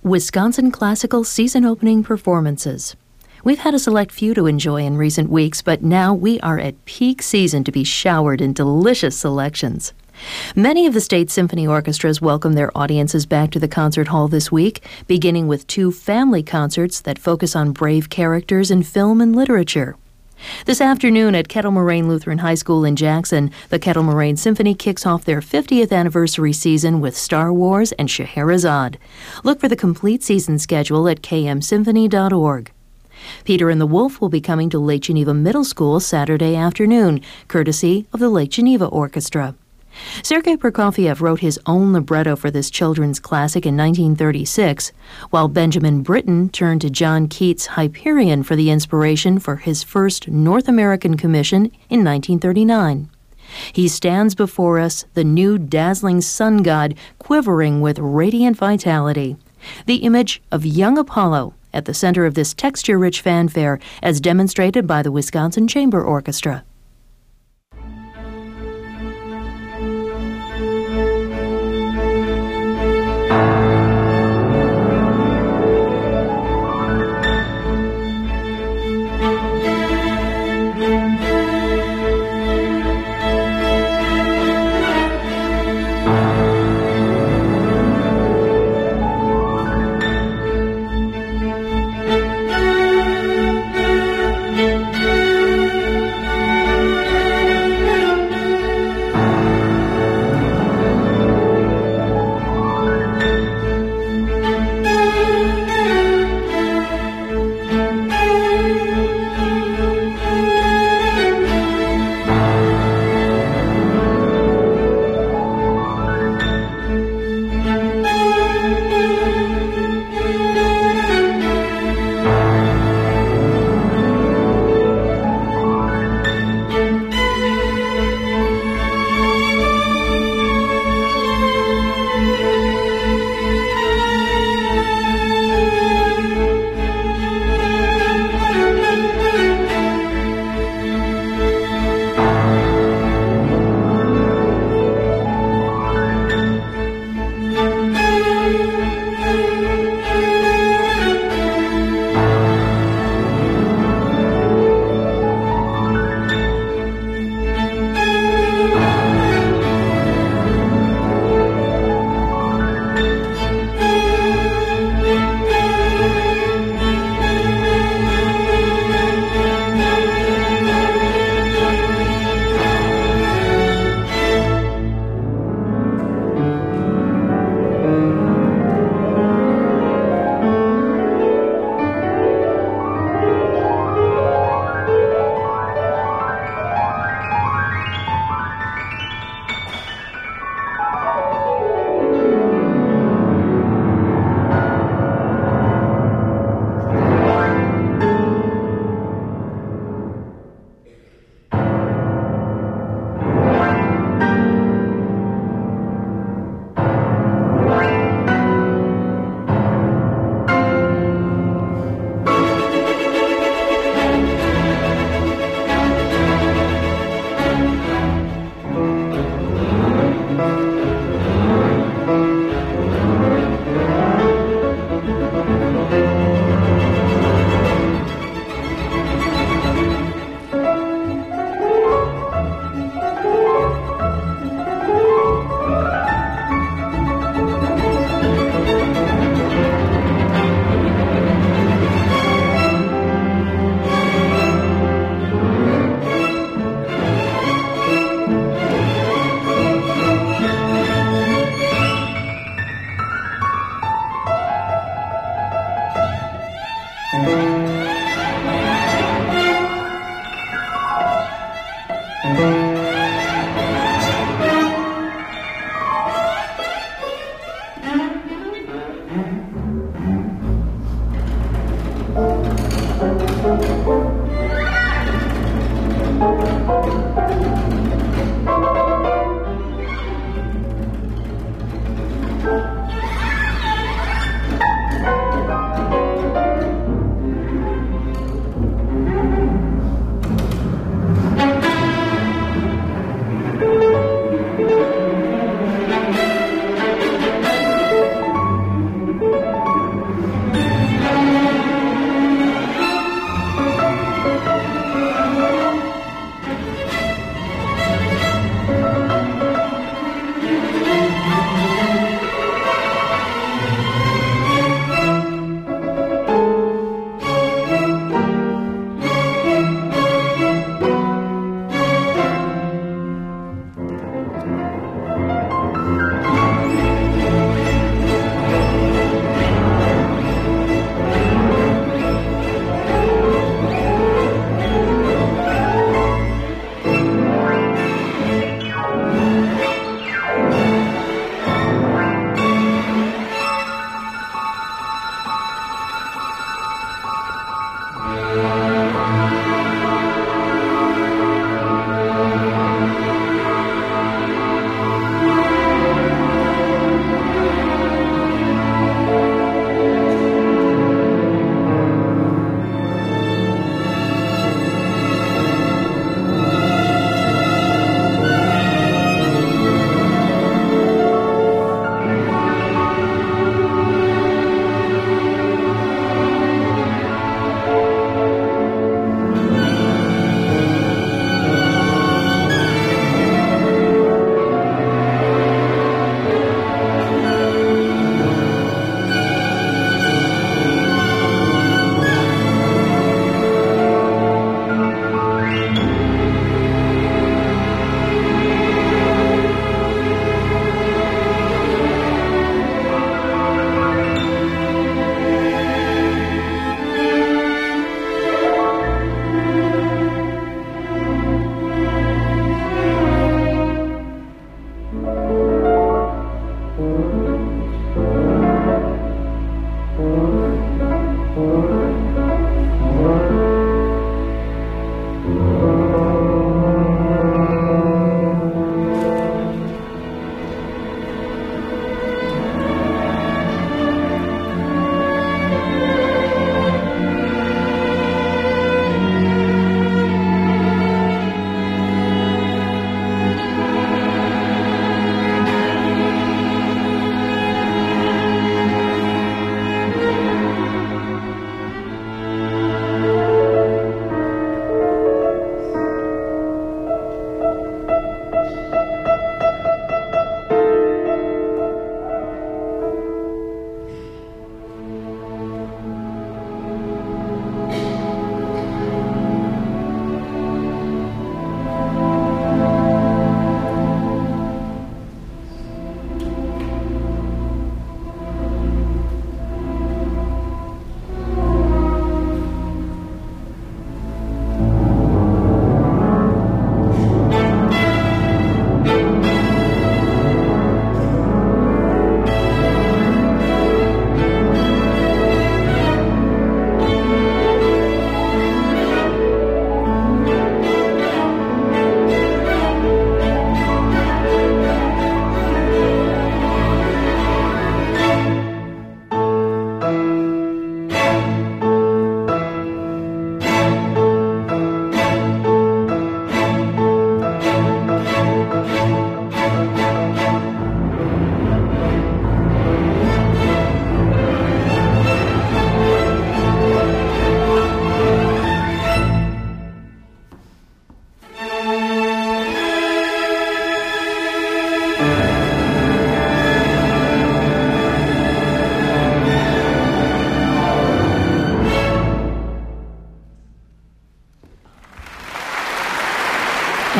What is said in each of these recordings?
Wisconsin Classical season opening performances. We've had a select few to enjoy in recent weeks, but now we are at peak season to be showered in delicious selections. Many of the state symphony orchestras welcome their audiences back to the concert hall this week, beginning with 2 family concerts that focus on brave characters in film and literature. This afternoon at Kettle Moraine Lutheran High School in Jackson, the Kettle Moraine Symphony kicks off their 50th anniversary season with Star Wars and Scheherazade. Look for the complete season schedule at kmsymphony.org. Peter and the Wolf will be coming to Lake Geneva Middle School Saturday afternoon, courtesy of the Lake Geneva Orchestra. Sergei Prokofiev wrote his own libretto for this children's classic in 1936, while Benjamin Britten turned to John Keats' Hyperion for the inspiration for his first North American commission in 1939. He stands before us, the new dazzling sun god, quivering with radiant vitality. The image of young Apollo at the center of this texture-rich fanfare, as demonstrated by the Wisconsin Chamber Orchestra.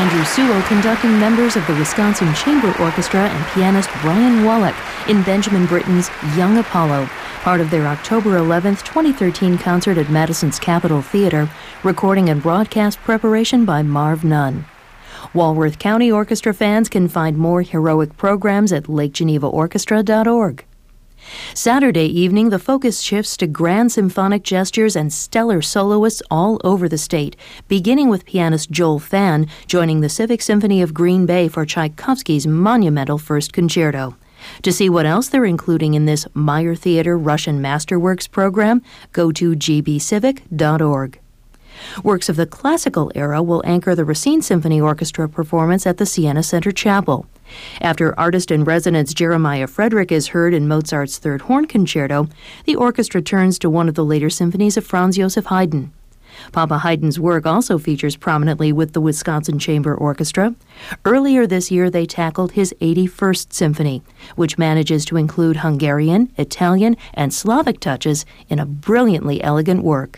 Andrew Sewell conducting members of the Wisconsin Chamber Orchestra and pianist Brian Wallach in Benjamin Britten's Young Apollo, part of their October 11, 2013 concert at Madison's Capitol Theater, recording and broadcast preparation by Marv Nunn. Walworth County Orchestra fans can find more heroic programs at lakegenevaorchestra.org. Saturday evening, the focus shifts to grand symphonic gestures and stellar soloists all over the state, beginning with pianist Joel Phan joining the Civic Symphony of Green Bay for Tchaikovsky's monumental First Concerto. To see what else they're including in this Meyer Theater Russian Masterworks program, go to gbcivic.org. Works of the classical era will anchor the Racine Symphony Orchestra performance at the Siena Center Chapel. After artist-in-residence Jeremiah Frederick is heard in Mozart's Third Horn Concerto, the orchestra turns to one of the later symphonies of Franz Joseph Haydn. Papa Haydn's work also features prominently with the Wisconsin Chamber Orchestra. Earlier this year, they tackled his 81st Symphony, which manages to include Hungarian, Italian, and Slavic touches in a brilliantly elegant work.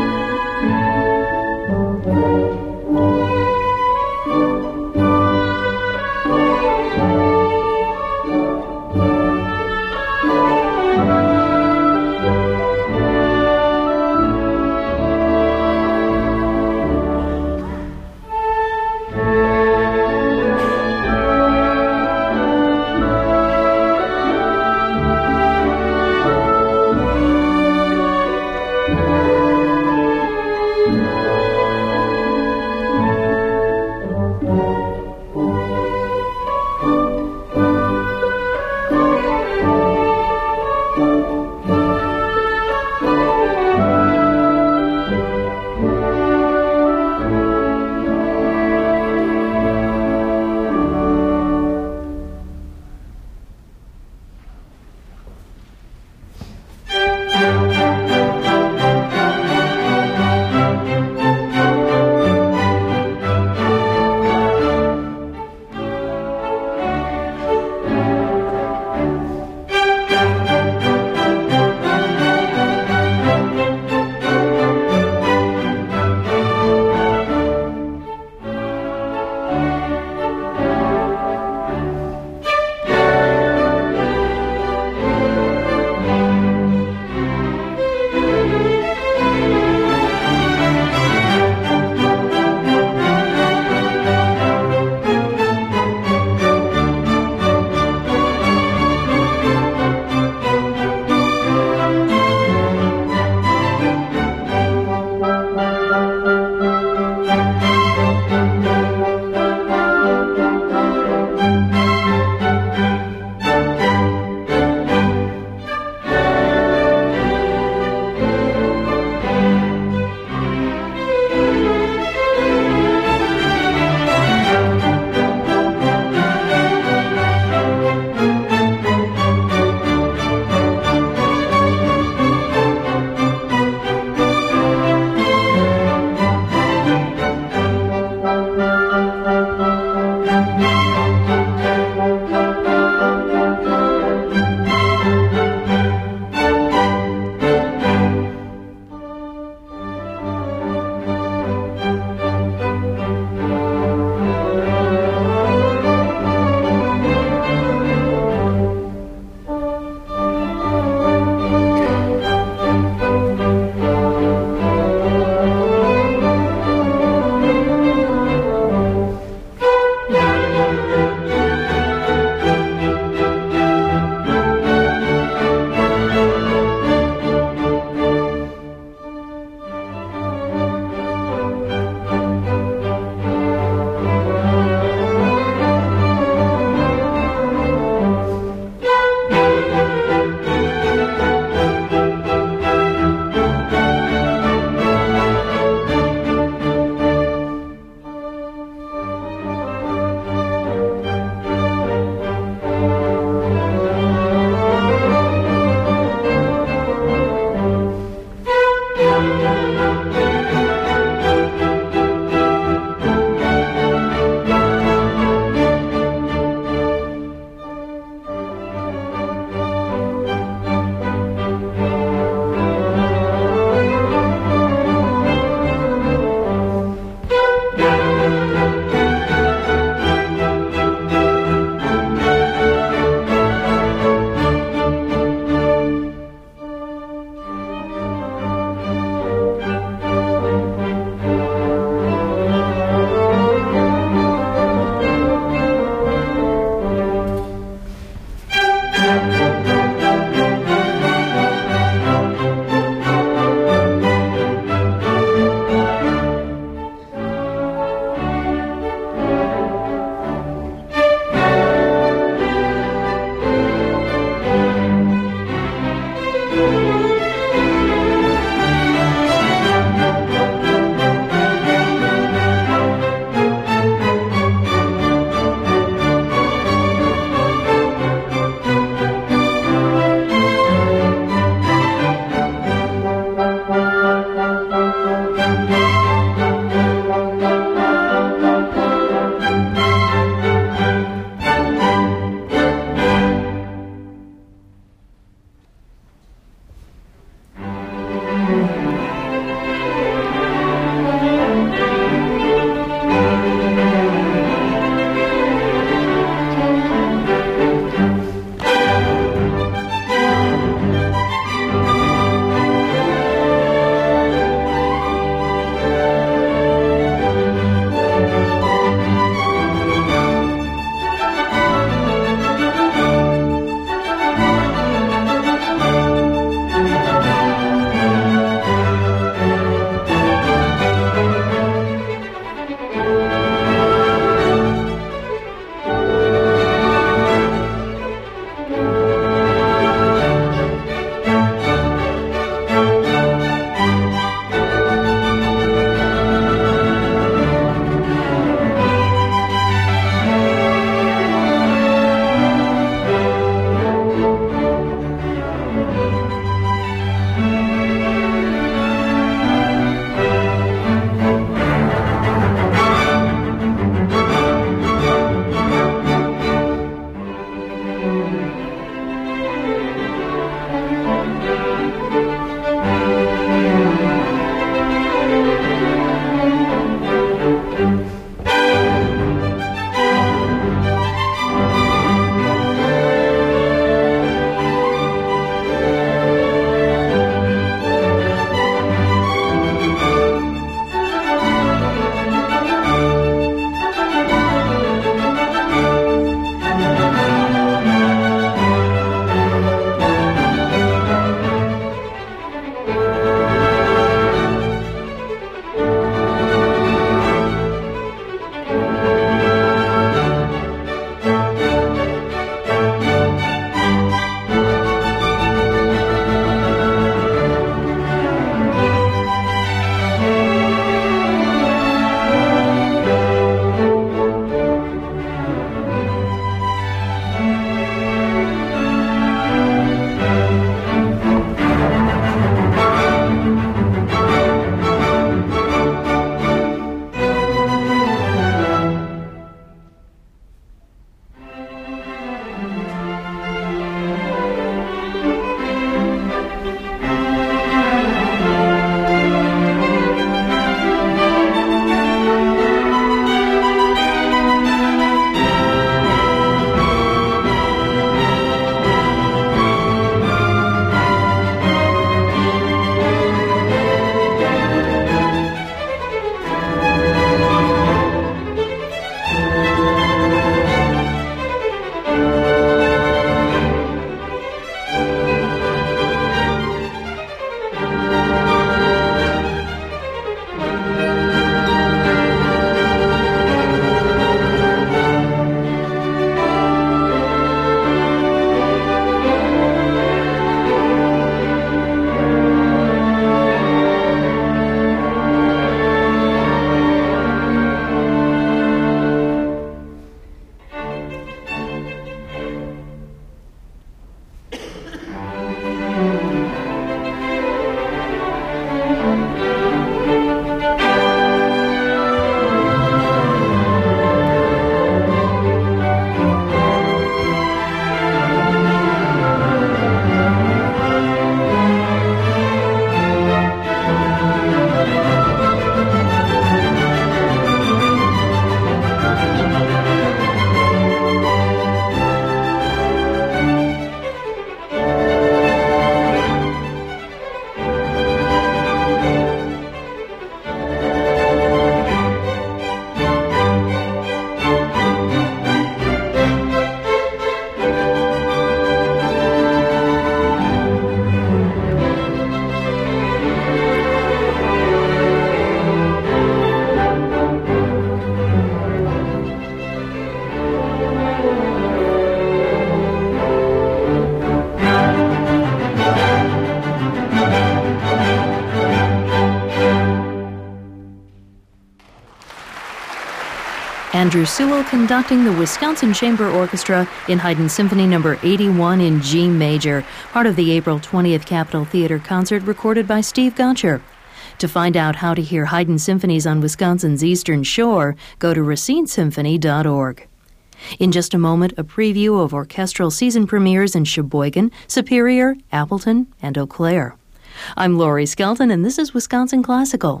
Andrew Sewell conducting the Wisconsin Chamber Orchestra in Haydn Symphony No. 81 in G major, part of the April 20th Capitol Theater concert recorded by Steve Gotcher. To find out how to hear Haydn symphonies on Wisconsin's Eastern Shore, go to racinesymphony.org. In just a moment, a preview of orchestral season premieres in Sheboygan, Superior, Appleton, and Eau Claire. I'm Lori Skelton, and this is Wisconsin Classical.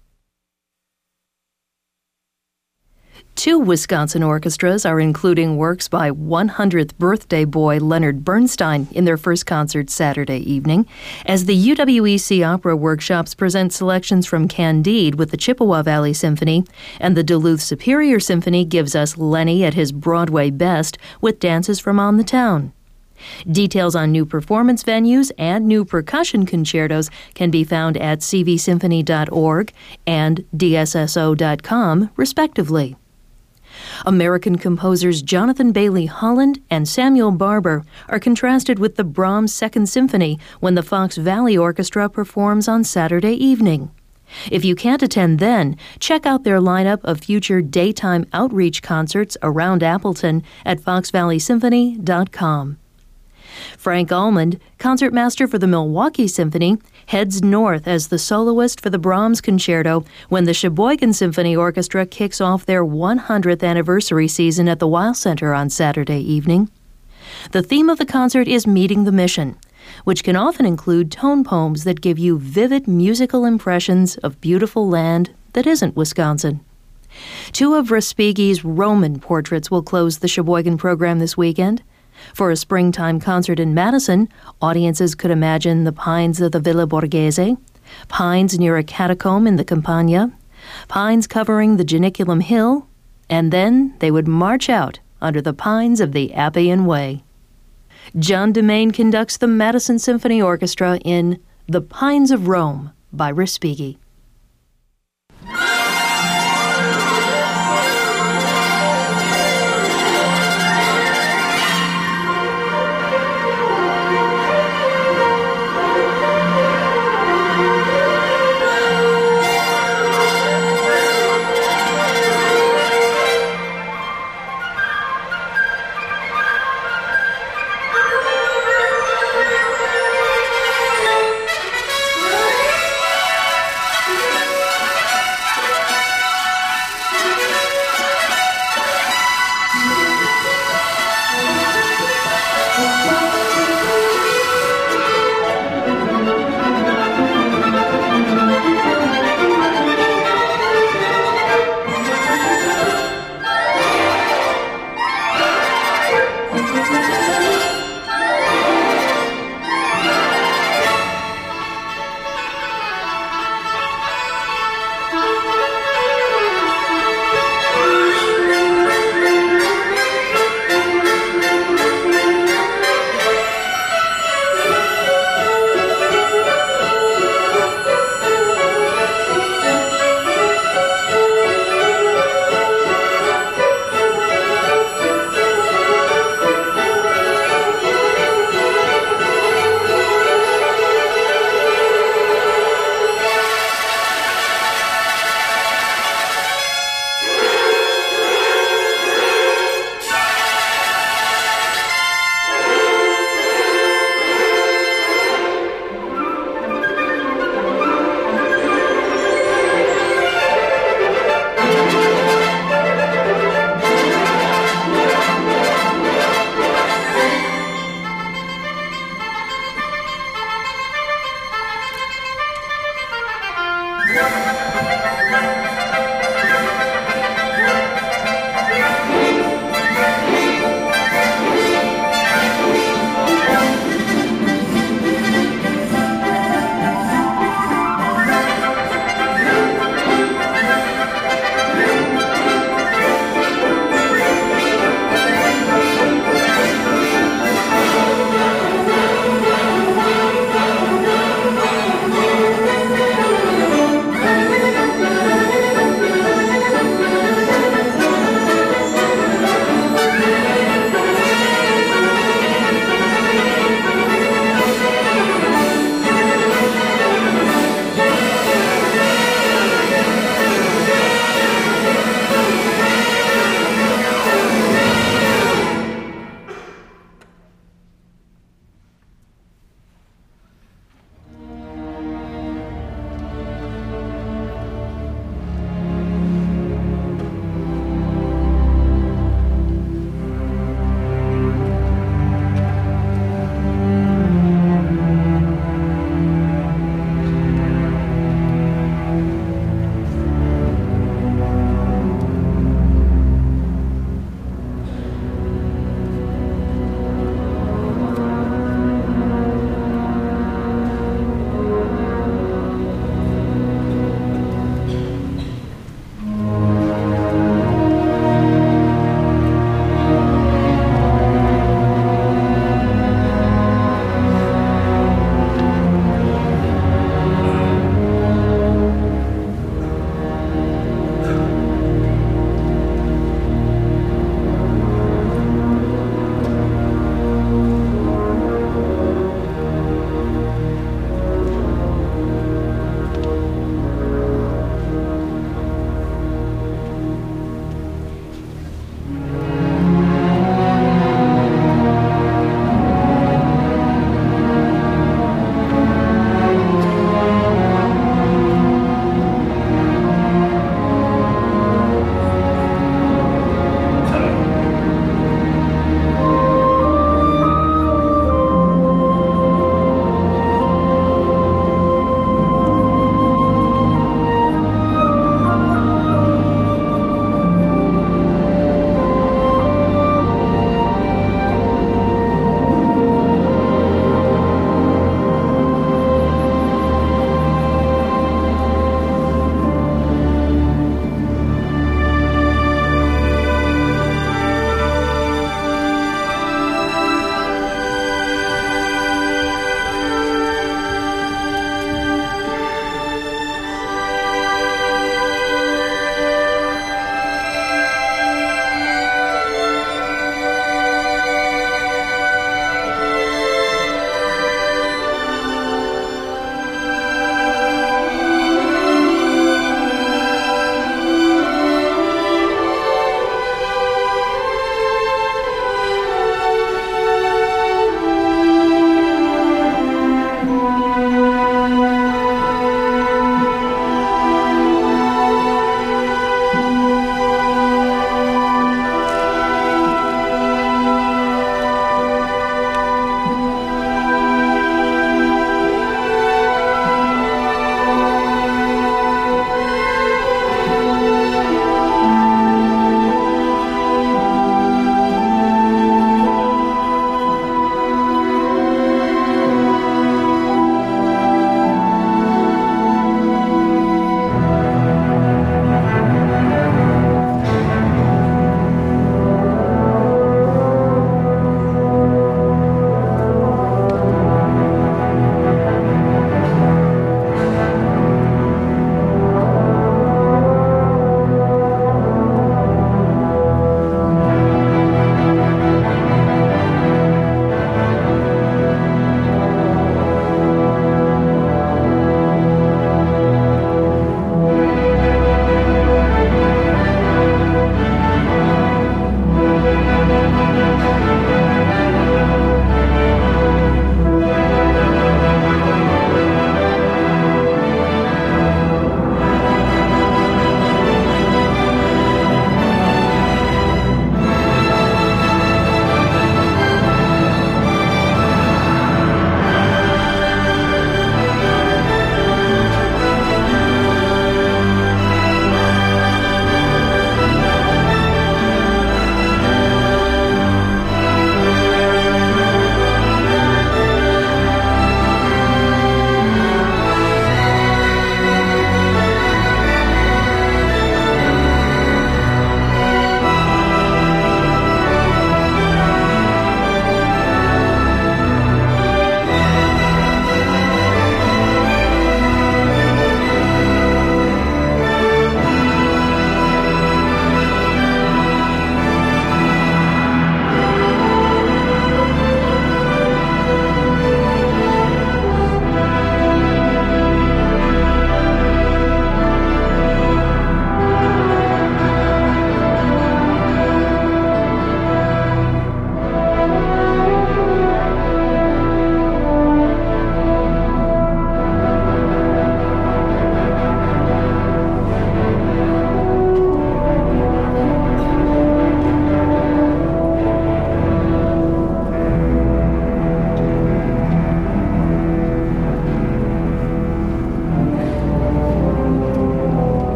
2 Wisconsin orchestras are including works by 100th birthday boy Leonard Bernstein in their first concert Saturday evening, as the UWEC Opera Workshops present selections from Candide with the Chippewa Valley Symphony, and the Duluth Superior Symphony gives us Lenny at his Broadway best with dances from On the Town. Details on new performance venues and new percussion concertos can be found at cvsymphony.org and dsso.com, respectively. American composers Jonathan Bailey Holland and Samuel Barber are contrasted with the Brahms Second Symphony when the Fox Valley Orchestra performs on Saturday evening. If you can't attend then, check out their lineup of future daytime outreach concerts around Appleton at foxvalleysymphony.com. Frank Almond, concertmaster for the Milwaukee Symphony, heads north as the soloist for the Brahms Concerto when the Sheboygan Symphony Orchestra kicks off their 100th anniversary season at the Weill Center on Saturday evening. The theme of the concert is Meeting the Mission, which can often include tone poems that give you vivid musical impressions of beautiful land that isn't Wisconsin. 2 of Respighi's Roman portraits will close the Sheboygan program this weekend. For a springtime concert in Madison, audiences could imagine the pines of the Villa Borghese, pines near a catacomb in the Campagna, pines covering the Janiculum Hill, and then they would march out under the pines of the Appian Way. John DeMaine conducts the Madison Symphony Orchestra in The Pines of Rome by Respighi.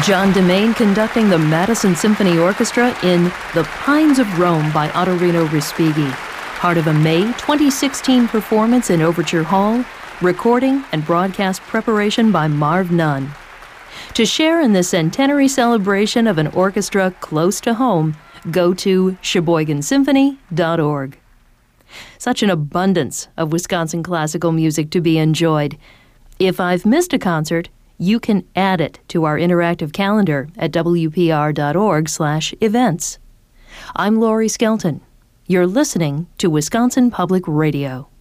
John Demain conducting the Madison Symphony Orchestra in The Pines of Rome by Ottorino Respighi, part of a May 2016 performance in Overture Hall, recording and broadcast preparation by Marv Nunn. To share in the centenary celebration of an orchestra close to home, go to SheboyganSymphony.org. Such an abundance of Wisconsin classical music to be enjoyed. If I've missed a concert, you can add it to our interactive calendar at wpr.org/events. I'm Laurie Skelton. You're listening to Wisconsin Public Radio.